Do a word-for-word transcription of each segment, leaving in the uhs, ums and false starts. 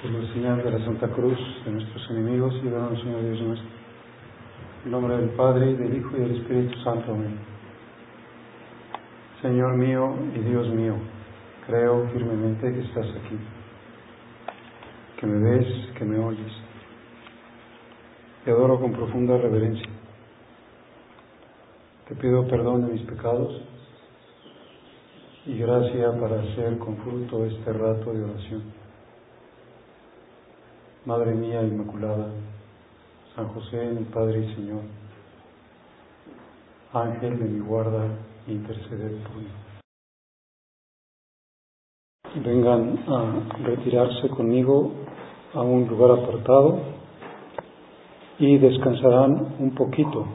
Por la señal de la Santa Cruz de nuestros enemigos, líbranos, Señor Dios nuestro. En nombre del Padre, y del Hijo, y del Espíritu Santo. Amén. Señor mío y Dios mío, creo firmemente que estás aquí, que me ves, que me oyes. Te adoro con profunda reverencia. Te pido perdón de mis pecados y gracia para hacer con fruto este rato de oración. Madre mía Inmaculada, San José, mi Padre y Señor, Ángel de mi guarda, interceded por mí. Vengan a retirarse conmigo a un lugar apartado y descansarán un poquito,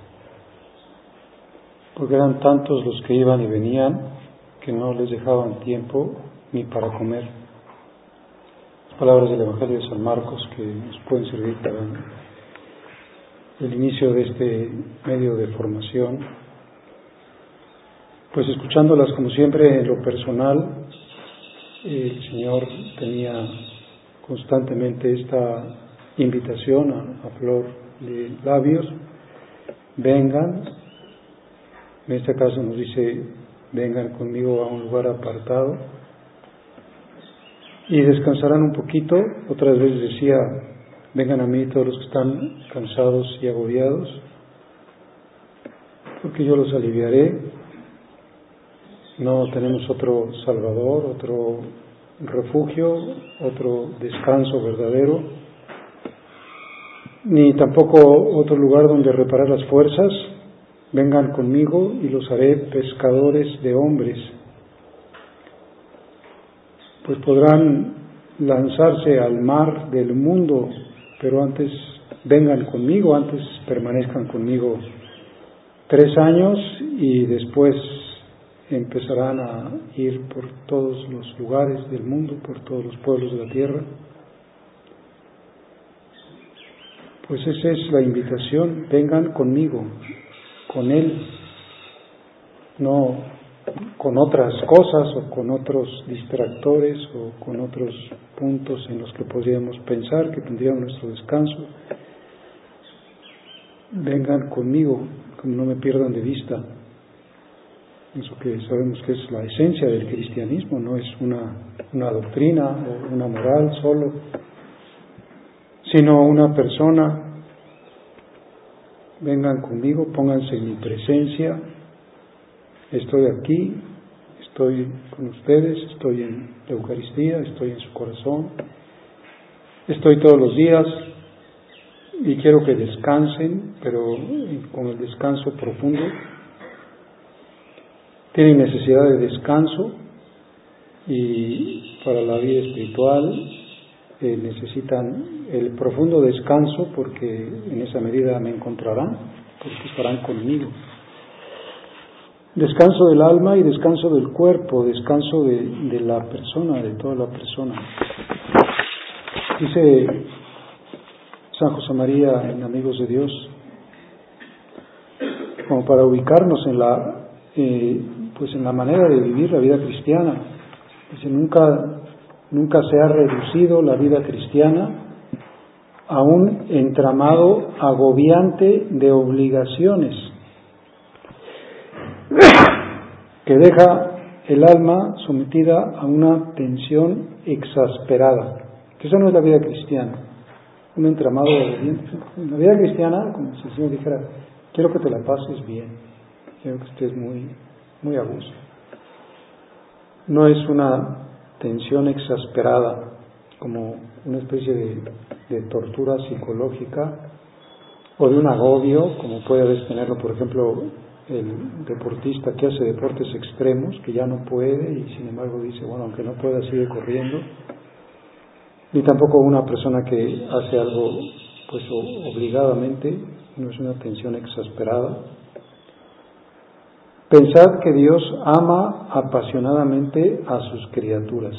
porque eran tantos los que iban y venían que no les dejaban tiempo ni para comer. Palabras del Evangelio de San Marcos que nos pueden servir para el inicio de este medio de formación. Pues escuchándolas como siempre en lo personal, el Señor tenía constantemente esta invitación a, a flor de labios: vengan. En este caso nos dice: vengan conmigo a un lugar apartado y descansarán un poquito. Otras veces decía: vengan a mí todos los que están cansados y agobiados, porque yo los aliviaré. No tenemos otro Salvador, otro refugio, otro descanso verdadero, ni tampoco otro lugar donde reparar las fuerzas. Vengan conmigo y los haré pescadores de hombres. Pues podrán lanzarse al mar del mundo, pero antes vengan conmigo, antes permanezcan conmigo tres años y después empezarán a ir por todos los lugares del mundo, por todos los pueblos de la tierra. Pues esa es la invitación: vengan conmigo, con Él, no con otras cosas o con otros distractores o con otros puntos en los que podríamos pensar que tendríamos nuestro descanso. Vengan conmigo, como no me pierdan de vista. Eso que sabemos que es la esencia del cristianismo, no es una, una doctrina o una moral solo, sino una persona. Vengan conmigo, pónganse en mi presencia. Estoy aquí, estoy con ustedes, estoy en la Eucaristía, estoy en su corazón, estoy todos los días y quiero que descansen, pero con el descanso profundo. Tienen necesidad de descanso y para la vida espiritual eh, necesitan el profundo descanso, porque en esa medida me encontrarán, porque estarán conmigo. Descanso del alma y descanso del cuerpo, descanso de, de la persona, de toda la persona. Dice San José María en Amigos de Dios, como para ubicarnos en la, eh, pues en la manera de vivir la vida cristiana. Dice: nunca, nunca se ha reducido la vida cristiana a un entramado agobiante de obligaciones que deja el alma sometida a una tensión exasperada. Que esa no es la vida cristiana, un entramado agobiante. La vida cristiana, como si el Señor dijera: quiero que te la pases bien, quiero que estés muy, muy a gusto. No es una tensión exasperada, como una especie de, de tortura psicológica o de un agobio, como puede a veces tenerlo, por ejemplo, el deportista que hace deportes extremos, que ya no puede y sin embargo dice: bueno, aunque no pueda, sigue corriendo. Ni tampoco una persona que hace algo pues obligadamente, no es una tensión exasperada. Pensad que Dios ama apasionadamente a sus criaturas.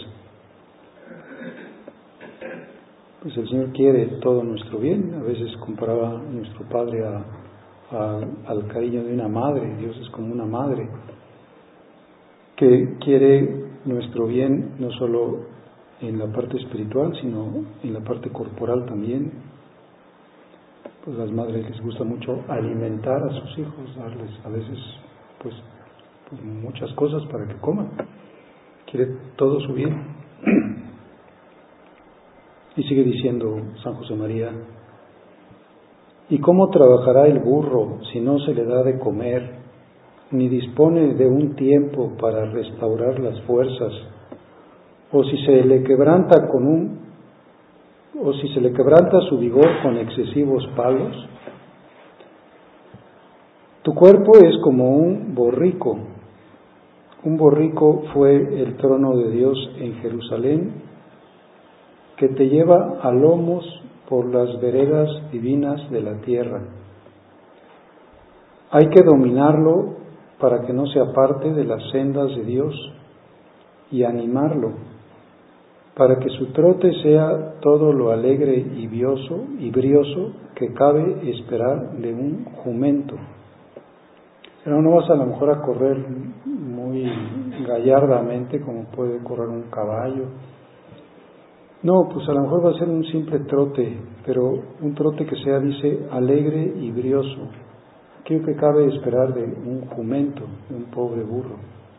Pues el Señor quiere todo nuestro bien. A veces comparaba a nuestro Padre a al cariño de una madre. Dios es como una madre que quiere nuestro bien, no solo en la parte espiritual, sino en la parte corporal también. Pues las madres les gusta mucho alimentar a sus hijos, darles a veces pues, pues muchas cosas para que coman. Quiere todo su bien. Y sigue diciendo San José María: ¿y cómo trabajará el burro si no se le da de comer, ni dispone de un tiempo para restaurar las fuerzas? O si se le quebranta con un, o si se le quebranta su vigor con excesivos palos. Tu cuerpo es como un borrico. Un borrico fue el trono de Dios en Jerusalén, que te lleva a lomos por las veredas divinas de la tierra. Hay que dominarlo para que no se aparte de las sendas de Dios, y animarlo para que su trote sea todo lo alegre y vioso y brioso que cabe esperar de un jumento. Pero no vas a lo mejor a correr muy gallardamente como puede correr un caballo. No, pues a lo mejor va a ser un simple trote, pero un trote que sea, dice, alegre y brioso. Aquello que cabe esperar de un jumento, de un pobre burro.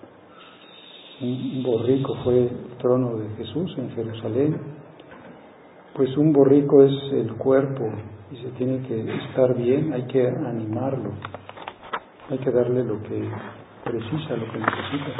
Un borrico fue el trono de Jesús en Jerusalén. Pues un borrico es el cuerpo y se tiene que estar bien, hay que animarlo, hay que darle lo que precisa, lo que necesita.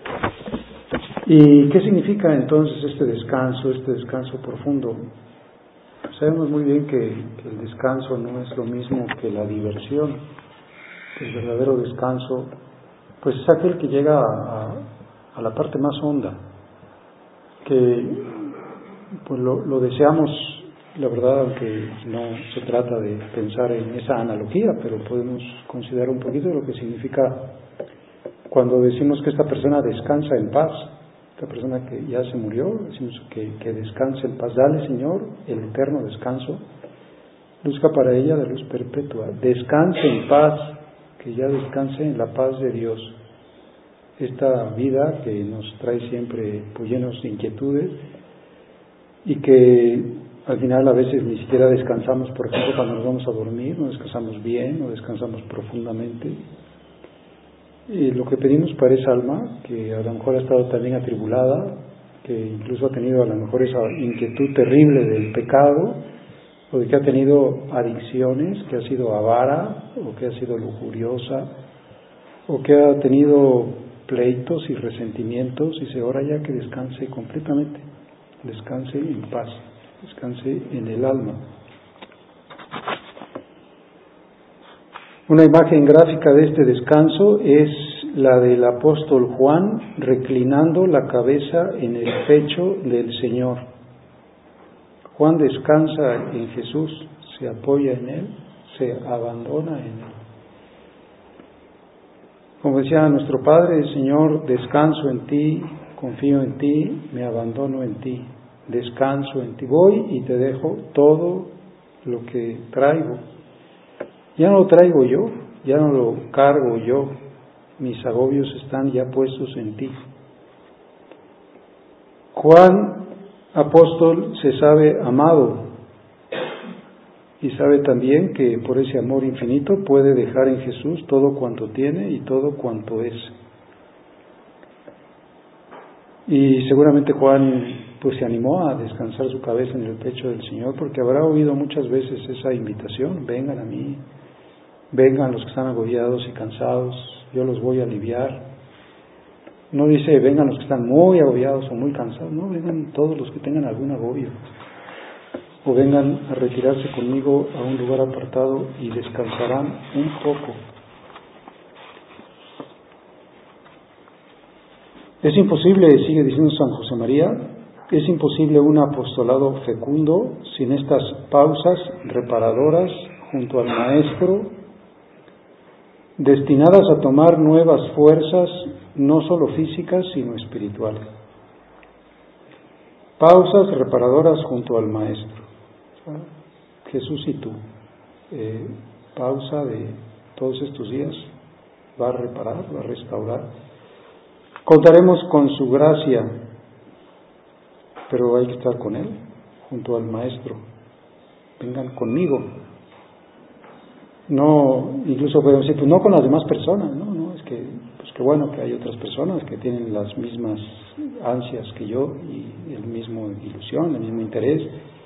¿Y qué significa entonces este descanso, este descanso profundo? Sabemos muy bien que, que el descanso no es lo mismo que la diversión. El verdadero descanso, pues es aquel que llega a, a la parte más honda, que pues lo, lo deseamos, la verdad, aunque no se trata de pensar en esa analogía, pero podemos considerar un poquito lo que significa cuando decimos que esta persona descansa en paz. Esta persona que ya se murió, decimos que, que descanse en paz. Dale, Señor, el eterno descanso, luzca para ella de luz perpetua. Descanse en paz, que ya descanse en la paz de Dios. Esta vida que nos trae siempre pues, llenos de inquietudes y que al final a veces ni siquiera descansamos, por ejemplo, cuando nos vamos a dormir, no descansamos bien, no descansamos profundamente. Y lo que pedimos para esa alma, que a lo mejor ha estado también atribulada, que incluso ha tenido a lo mejor esa inquietud terrible del pecado, o de que ha tenido adicciones, que ha sido avara, o que ha sido lujuriosa, o que ha tenido pleitos y resentimientos, y se ora ya que descanse completamente, descanse en paz, descanse en el alma. Una imagen gráfica de este descanso es la del apóstol Juan reclinando la cabeza en el pecho del Señor. Juan descansa en Jesús, se apoya en Él, se abandona en Él. Como decía nuestro Padre, Señor, descanso en Ti, confío en Ti, me abandono en Ti, descanso en Ti, voy y te dejo todo lo que traigo. Ya no lo traigo yo, ya no lo cargo yo, mis agobios están ya puestos en Ti. Juan, apóstol, se sabe amado y sabe también que por ese amor infinito puede dejar en Jesús todo cuanto tiene y todo cuanto es. Y seguramente Juan pues se animó a descansar su cabeza en el pecho del Señor, porque habrá oído muchas veces esa invitación: vengan a mí, vengan los que están agobiados y cansados, yo los voy a aliviar. No dice vengan los que están muy agobiados o muy cansados, no, vengan todos los que tengan algún agobio, o vengan a retirarse conmigo a un lugar apartado y descansarán un poco. Es imposible, sigue diciendo San José María, es imposible un apostolado fecundo sin estas pausas reparadoras junto al Maestro, destinadas a tomar nuevas fuerzas, no solo físicas, sino espirituales. Pausas reparadoras junto al Maestro. Jesús y tú. Eh, pausa de todos estos días. Va a reparar, va a restaurar. Contaremos con su gracia. pero hay que estar con Él, junto al Maestro. Vengan conmigo. No, incluso podemos decir, pues no con las demás personas, no, no, es que, pues que bueno que hay otras personas que tienen las mismas ansias que yo y el mismo ilusión, el mismo interés,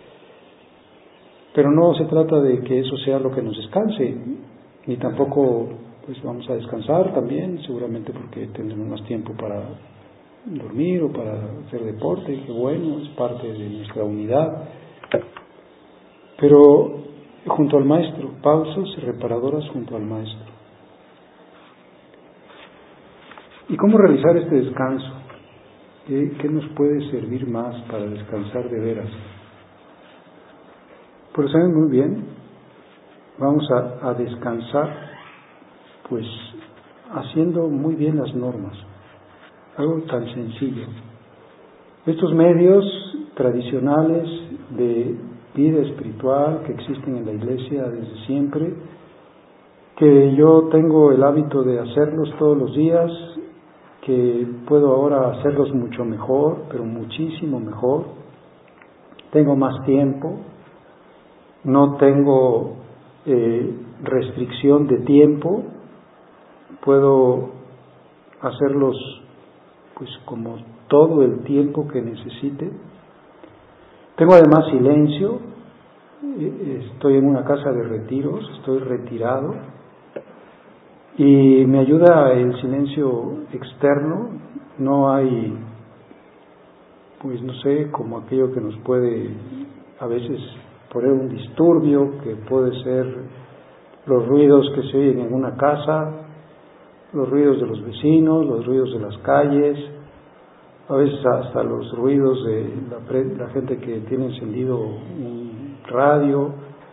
pero no se trata de que eso sea lo que nos descanse, ni tampoco pues vamos a descansar también, seguramente porque tendremos más tiempo para dormir o para hacer deporte, que bueno, es parte de nuestra unidad, pero junto al Maestro, pausas reparadoras junto al Maestro. ¿Y cómo realizar este descanso? ¿Qué, qué nos puede servir más para descansar de veras? Pues saben muy bien, vamos a, a descansar pues haciendo muy bien las normas, algo tan sencillo. Estos medios tradicionales de vida espiritual que existen en la Iglesia desde siempre, que yo tengo el hábito de hacerlos todos los días, que puedo ahora hacerlos mucho mejor, pero muchísimo mejor. Tengo más tiempo, no tengo eh, restricción de tiempo, puedo hacerlos pues como todo el tiempo que necesite. Tengo además silencio, estoy en una casa de retiros, estoy retirado y me ayuda el silencio externo, no hay, pues no sé, como aquello que nos puede a veces poner un disturbio, que puede ser los ruidos que se oyen en una casa, los ruidos de los vecinos, los ruidos de las calles, a veces hasta los ruidos de la, la gente que tiene encendido un radio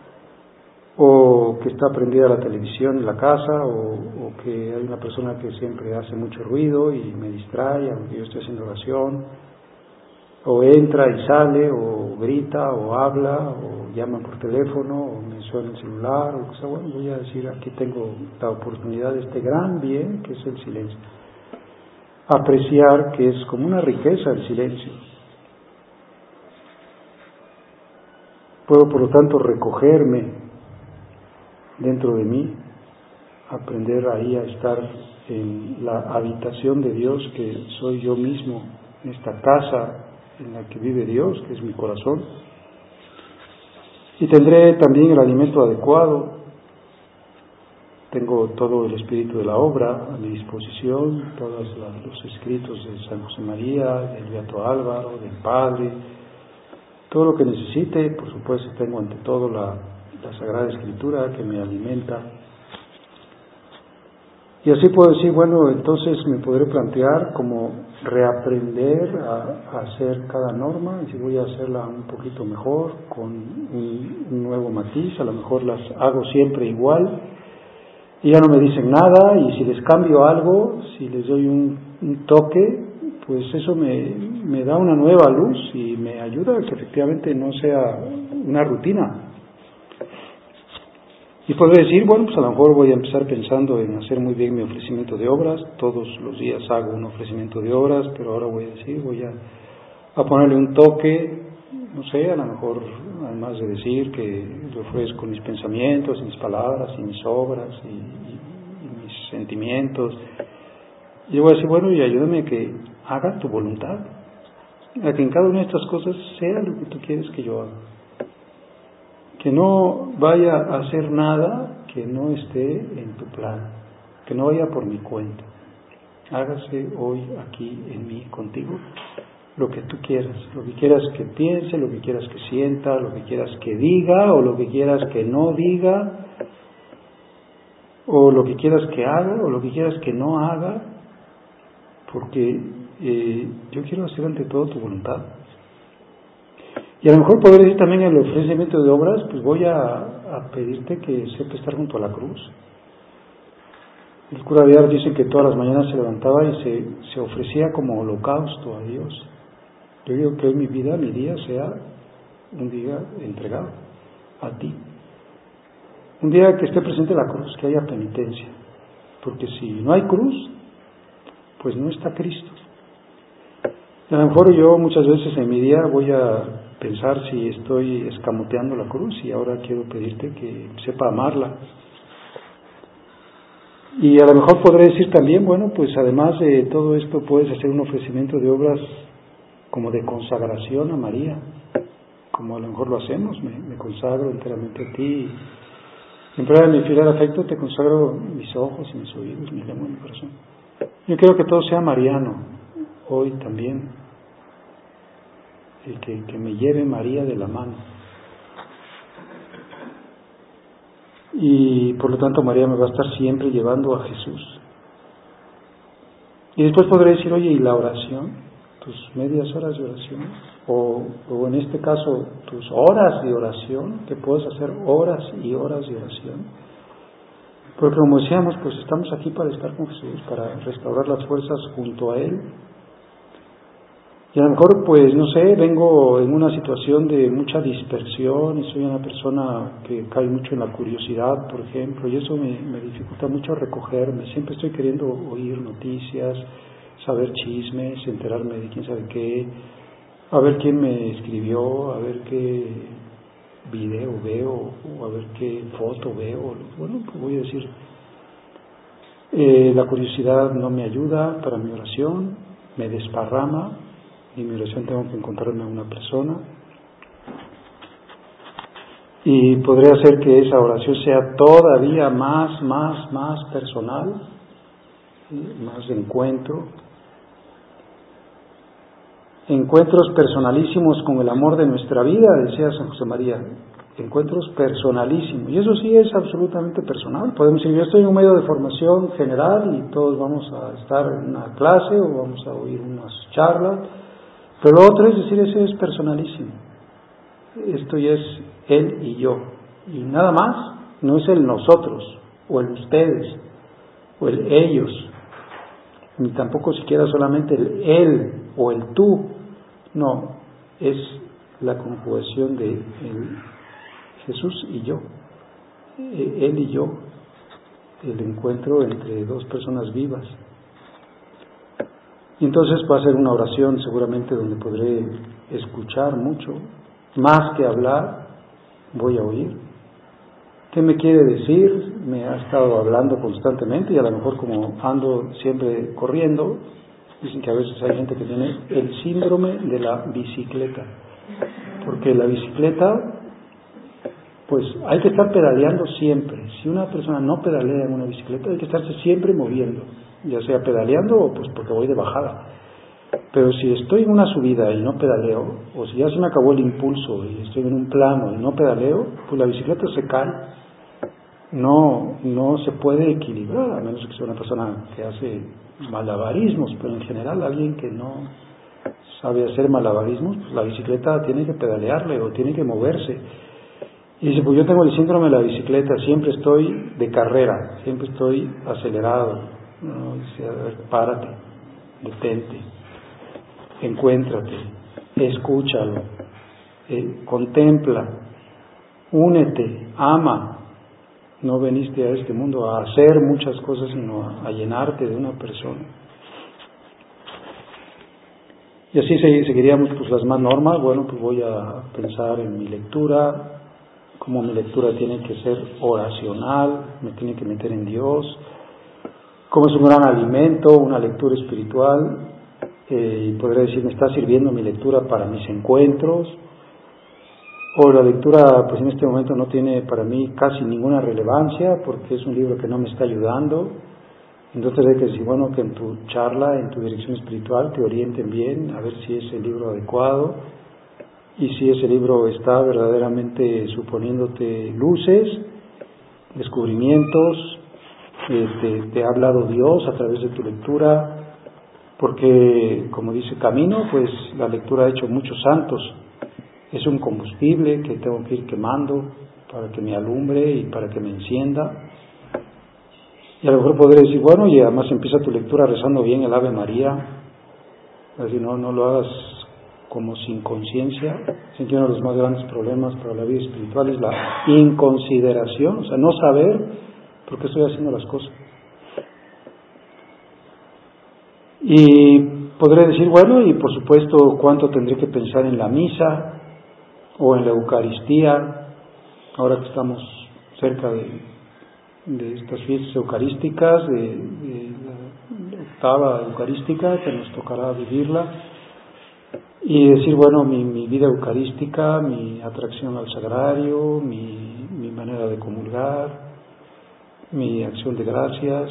o que está prendida la televisión en la casa o, o que hay una persona que siempre hace mucho ruido y me distrae aunque yo esté haciendo oración, o entra y sale o grita o habla o llama por teléfono o me suena el celular o cosa. Bueno, voy a decir, aquí tengo la oportunidad de este gran bien que es el silencio. Apreciar que es como una riqueza el silencio. Puedo por lo tanto recogerme dentro de mí, aprender ahí a estar en la habitación de Dios que soy yo mismo, en esta casa en la que vive Dios, que es mi corazón. Y tendré también el alimento adecuado. Tengo todo el espíritu de la obra a mi disposición, todos los escritos de San José María, del Beato Álvaro, del Padre, todo lo que necesite. Por supuesto tengo ante todo la, la Sagrada Escritura que me alimenta. Y así puedo decir, bueno, entonces me podré plantear como reaprender a, a hacer cada norma, y si voy a hacerla un poquito mejor, con un, un nuevo matiz, a lo mejor las hago siempre igual, y ya no me dicen nada, y si les cambio algo, si les doy un, un toque, pues eso me, me da una nueva luz y me ayuda a que efectivamente no sea una rutina. Y puedo decir, bueno, pues a lo mejor voy a empezar pensando en hacer muy bien mi ofrecimiento de obras, todos los días hago un ofrecimiento de obras, pero ahora voy a decir, voy a, a ponerle un toque, no sé, a lo mejor, además de decir que lo ofrezco mis pensamientos, mis palabras y mis obras y, y, y mis sentimientos, yo voy a decir, bueno, y ayúdame a que haga tu voluntad, a que en cada una de estas cosas sea lo que tú quieres que yo haga. Que no vaya a hacer nada que no esté en tu plan, que no vaya por mi cuenta. Hágase hoy aquí en mí, contigo, lo que tú quieras, lo que quieras que piense, lo que quieras que sienta, lo que quieras que diga o lo que quieras que no diga, o lo que quieras que haga o lo que quieras que no haga, porque eh, yo quiero hacer ante todo tu voluntad. Y a lo mejor poder decir también en el ofrecimiento de obras, pues voy a, a pedirte que sepa estar junto a la cruz. El cura Villar dice que todas las mañanas se levantaba y se, se ofrecía como holocausto a Dios. Yo digo que hoy mi vida, mi día sea un día entregado a ti. Un día que esté presente la cruz, que haya penitencia. Porque si no hay cruz, pues no está Cristo. A lo mejor yo muchas veces en mi día voy a pensar si estoy escamoteando la cruz y ahora quiero pedirte que sepa amarla. Y a lo mejor podré decir también, bueno, pues además de todo esto puedes hacer un ofrecimiento de obras como de consagración a María, como a lo mejor lo hacemos, me, me consagro enteramente a ti. En prueba de mi fiel afecto te consagro mis ojos y mis oídos, mi lengua y mi corazón. Yo quiero que todo sea mariano, hoy también, y que, que me lleve María de la mano. Y por lo tanto María me va a estar siempre llevando a Jesús. Y después podré decir, oye, ¿y la oración? ¿Tus medias horas de oración? O, o en este caso, tus horas de oración, que puedes hacer horas y horas de oración. Porque como decíamos, pues estamos aquí para estar con Jesús, para restaurar las fuerzas junto a Él. Y a lo mejor, pues, no sé, vengo en una situación de mucha dispersión y soy una persona que cae mucho en la curiosidad, por ejemplo, y eso me, me dificulta mucho recogerme. Siempre estoy queriendo oír noticias, saber chismes, enterarme de quién sabe qué, a ver quién me escribió, a ver qué video veo, o a ver qué foto veo. Bueno, pues voy a decir, eh, la curiosidad no me ayuda para mi oración, me desparrama. Y en mi oración tengo que encontrarme a una persona y podré hacer que esa oración sea todavía más, más, más personal, más de encuentro, encuentros personalísimos con el amor de nuestra vida, decía San José María, encuentros personalísimos, y eso sí es absolutamente personal. Podemos decir, yo estoy en un medio de formación general y todos vamos a estar en una clase o vamos a oír unas charlas. Pero lo otro es decir, ese es personalísimo. Esto ya es él y yo. Y nada más, no es el nosotros, o el ustedes, o el ellos, ni tampoco siquiera solamente el él o el tú. No, es la conjugación de el Jesús y yo. Él y yo, el encuentro entre dos personas vivas. Y entonces va a ser una oración seguramente donde podré escuchar mucho, más que hablar, voy a oír. ¿Qué me quiere decir? Me ha estado hablando constantemente y a lo mejor como ando siempre corriendo, dicen que a veces hay gente que tiene el síndrome de la bicicleta, porque la bicicleta, pues hay que estar pedaleando siempre. Si una persona no pedalea en una bicicleta, hay que estarse siempre moviendo, ya sea pedaleando o pues porque voy de bajada. Pero si estoy en una subida y no pedaleo, o si ya se me acabó el impulso y estoy en un plano y no pedaleo, pues la bicicleta se cae. No, no se puede equilibrar, a menos que sea una persona que hace malabarismos, pero en general alguien que no sabe hacer malabarismos, pues la bicicleta tiene que pedalearle o tiene que moverse. Y dice, pues yo tengo el síndrome de la bicicleta, siempre estoy de carrera, siempre estoy acelerado. No, dice, a ver, párate, detente, encuéntrate, escúchalo, eh, contempla, únete, ama. No veniste a este mundo a hacer muchas cosas, sino a, a llenarte de una persona. Y así seguiríamos pues las más normas. Bueno, pues voy a pensar en mi lectura, cómo mi lectura tiene que ser oracional, me tiene que meter en Dios, cómo es un gran alimento, una lectura espiritual, eh, y podría decir, me está sirviendo mi lectura para mis encuentros, o la lectura pues en este momento no tiene para mí casi ninguna relevancia porque es un libro que no me está ayudando. Entonces hay que decir, bueno, que en tu charla, en tu dirección espiritual te orienten bien, a ver si es el libro adecuado y si ese libro está verdaderamente suponiéndote luces, descubrimientos, eh, te, te ha hablado Dios a través de tu lectura, porque como dice Camino, pues la lectura ha hecho muchos santos. Es un combustible que tengo que ir quemando para que me alumbre y para que me encienda. Y a lo mejor podré decir, bueno, y además empieza tu lectura rezando bien el Ave María. Así no, no lo hagas como sin conciencia. Sé que uno de los más grandes problemas para la vida espiritual es la inconsideración, o sea, no saber por qué estoy haciendo las cosas. Y podré decir, bueno, y por supuesto, ¿cuánto tendré que pensar en la misa o en la Eucaristía, ahora que estamos cerca de, de estas fiestas eucarísticas, de, de la octava eucarística, que nos tocará vivirla, y decir, bueno, mi, mi vida eucarística, mi atracción al sagrario, mi, mi manera de comulgar, mi acción de gracias,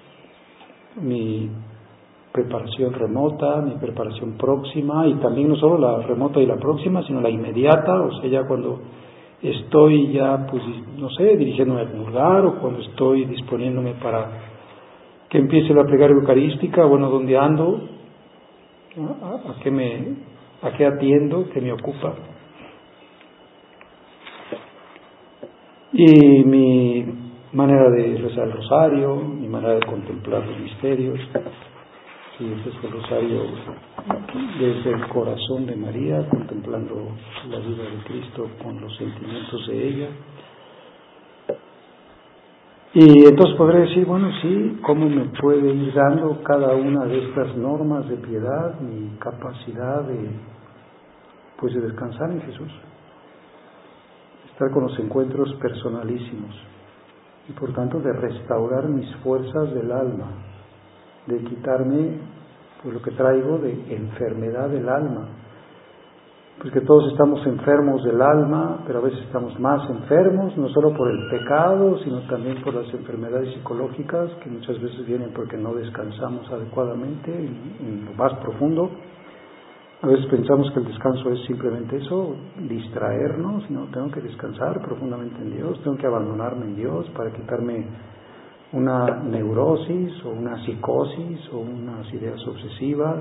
mi preparación remota, mi preparación próxima, y también no solo la remota y la próxima, sino la inmediata, o sea, ya cuando estoy ya, pues, no sé, dirigiéndome a comulgar, o cuando estoy disponiéndome para que empiece la plegaria eucarística, bueno, ¿dónde ando? ¿A, a qué me, a qué atiendo? ¿Qué me ocupa? Y mi manera de rezar el rosario, mi manera de contemplar los misterios, si es el rosario desde el corazón de María, contemplando la vida de Cristo con los sentimientos de ella. Y entonces podré decir, bueno, sí, ¿cómo me puede ir dando cada una de estas normas de piedad mi capacidad de, pues, de descansar en Jesús? Estar con los encuentros personalísimos y por tanto de restaurar mis fuerzas del alma, de quitarme, pues, lo que traigo de enfermedad del alma, porque todos estamos enfermos del alma, pero a veces estamos más enfermos, no solo por el pecado, sino también por las enfermedades psicológicas, que muchas veces vienen porque no descansamos adecuadamente en, en lo más profundo. A veces pensamos que el descanso es simplemente eso, distraernos. No, tengo que descansar profundamente en Dios, tengo que abandonarme en Dios para quitarme una neurosis o una psicosis o unas ideas obsesivas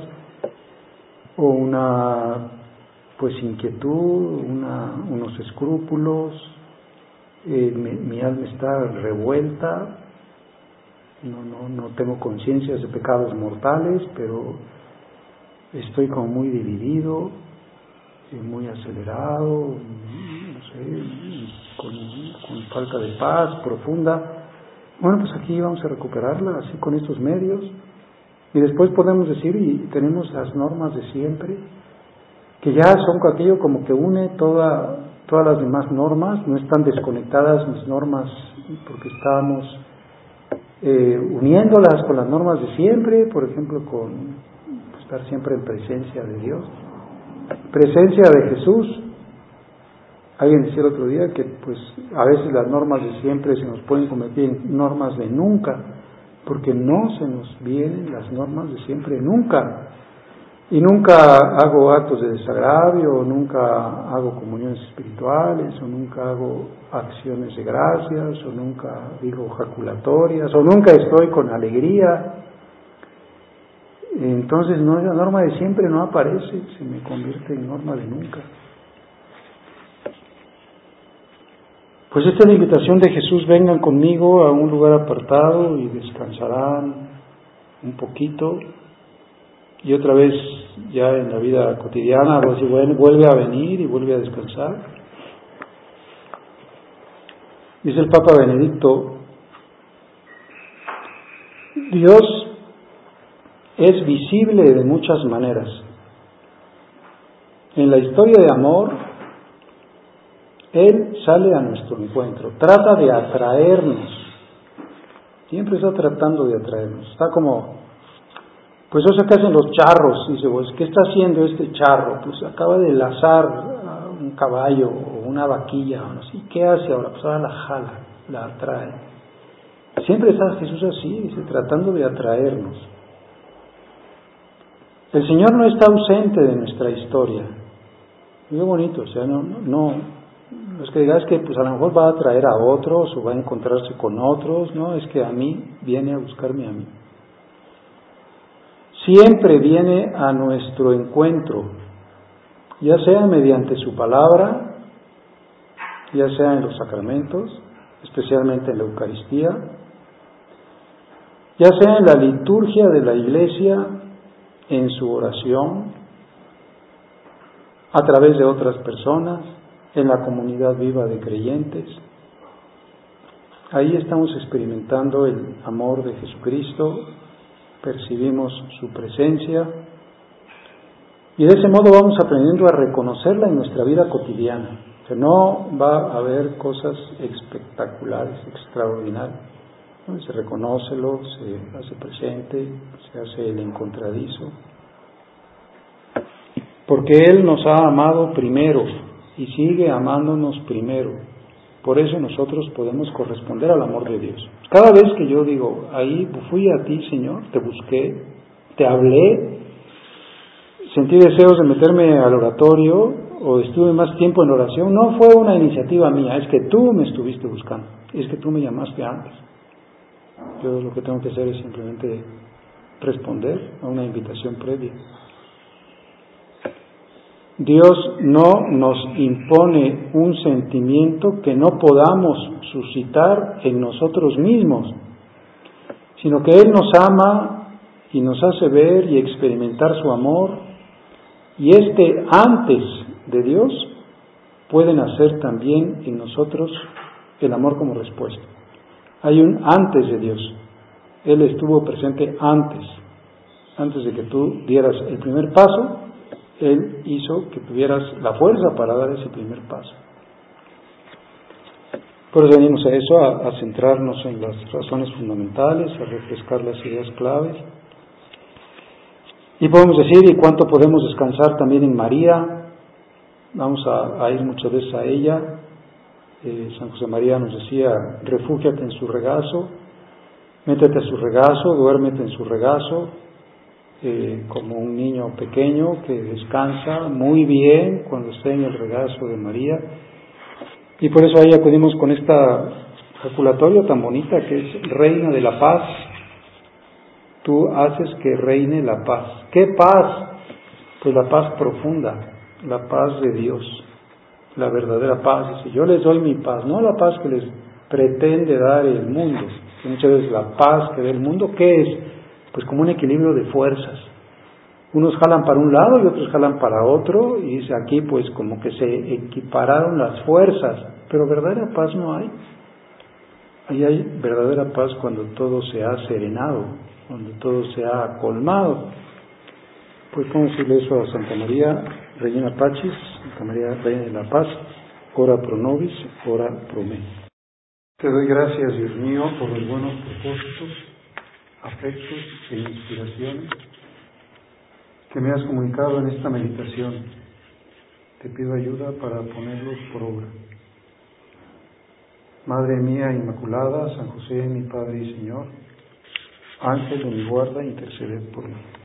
o una, pues, inquietud, una, unos escrúpulos. Eh, mi, mi alma está revuelta, no, no, no tengo conciencias de pecados mortales, pero estoy como muy dividido, muy acelerado, no sé, con, con falta de paz profunda. Bueno, pues aquí vamos a recuperarla así con estos medios, y después podemos decir, y tenemos las normas de siempre, que ya son aquello como que une toda, todas las demás normas, no están desconectadas mis normas, porque estamos eh, uniéndolas con las normas de siempre, por ejemplo, con estar siempre en presencia de Dios, presencia de Jesús. Alguien decía el otro día que, pues, a veces las normas de siempre se nos pueden convertir en normas de nunca, porque no se nos vienen las normas de siempre nunca. Y nunca hago actos de desagravio, o nunca hago comuniones espirituales, o nunca hago acciones de gracias, o nunca digo jaculatorias, o nunca estoy con alegría. Entonces, no, la norma de siempre no aparece, se me convierte en norma de nunca. Pues esta es la invitación de Jesús: vengan conmigo a un lugar apartado y descansarán un poquito. Y otra vez, ya en la vida cotidiana, pues, vuelve a venir y vuelve a descansar. Dice el Papa Benedicto: Dios es visible de muchas maneras. En la historia de amor, Él sale a nuestro encuentro, trata de atraernos, siempre está tratando de atraernos. Está como, pues eso que hacen los charros, dice, pues, ¿qué está haciendo este charro? Pues acaba de lazar a un caballo o una vaquilla, o no sé, ¿qué hace ahora? Pues ahora la jala, la atrae. Siempre está Jesús así, dice, tratando de atraernos. El Señor no está ausente de nuestra historia. Muy bonito, o sea, no, no, no, no es que digas que, pues, a lo mejor va a atraer a otros o va a encontrarse con otros, no, es que a mí viene a buscarme a mí. Siempre viene a nuestro encuentro, ya sea mediante su palabra, ya sea en los sacramentos, especialmente en la Eucaristía, ya sea en la liturgia de la Iglesia, en su oración, a través de otras personas, en la comunidad viva de creyentes. Ahí estamos experimentando el amor de Jesucristo, percibimos su presencia, Y de ese modo vamos aprendiendo a reconocerla en nuestra vida cotidiana. Que no va a haber cosas espectaculares, extraordinarias. ¿No? Se reconócelo, se hace presente, se hace el encontradizo. Porque Él nos ha amado primero y sigue amándonos primero. Por eso nosotros podemos corresponder al amor de Dios. Cada vez que yo digo, ahí fui a ti, Señor, te busqué, te hablé, sentí deseos de meterme al oratorio o estuve más tiempo en oración, no fue una iniciativa mía, es que tú me estuviste buscando, es que tú me llamaste antes. Yo lo que tengo que hacer es simplemente responder a una invitación previa. Dios no nos impone un sentimiento que no podamos suscitar en nosotros mismos, sino que Él nos ama y nos hace ver y experimentar su amor, y este antes de Dios puede nacer también en nosotros el amor como respuesta. Hay un antes de Dios. Él estuvo presente antes, antes de que tú dieras el primer paso. Él hizo que tuvieras la fuerza para dar ese primer paso. Por eso venimos a eso, a, a centrarnos en las razones fundamentales, a refrescar las ideas claves. Y podemos decir, ¿y cuánto podemos descansar también en María? Vamos a, a ir muchas veces a ella. Eh, San José María nos decía, refúgiate en su regazo, métete a su regazo, duérmete en su regazo, eh, como un niño pequeño que descansa muy bien cuando está en el regazo de María. Y por eso ahí acudimos con esta ejaculatoria tan bonita que es Reina de la Paz. Tú haces que reine la paz. ¿Qué paz? Pues la paz profunda, la paz de Dios, la verdadera paz. Dice, yo les doy mi paz, no la paz que les pretende dar el mundo, que muchas veces la paz que da el mundo, ¿qué es? Pues como un equilibrio de fuerzas. Unos jalan para un lado y otros jalan para otro, y dice aquí pues como que se equipararon las fuerzas, pero verdadera paz no hay. Ahí hay verdadera paz cuando todo se ha serenado, cuando todo se ha colmado. Pues vamos a decirle eso a Santa María, Reina Pachis, Santa María, Reina de la Paz, ora pro nobis, ora pro me. Te doy gracias, Dios mío, por los buenos propósitos, afectos e inspiraciones que me has comunicado en esta meditación. Te pido ayuda para ponerlos por obra. Madre mía Inmaculada, San José, mi Padre y Señor, Ángel de mi guarda, interceded por mí.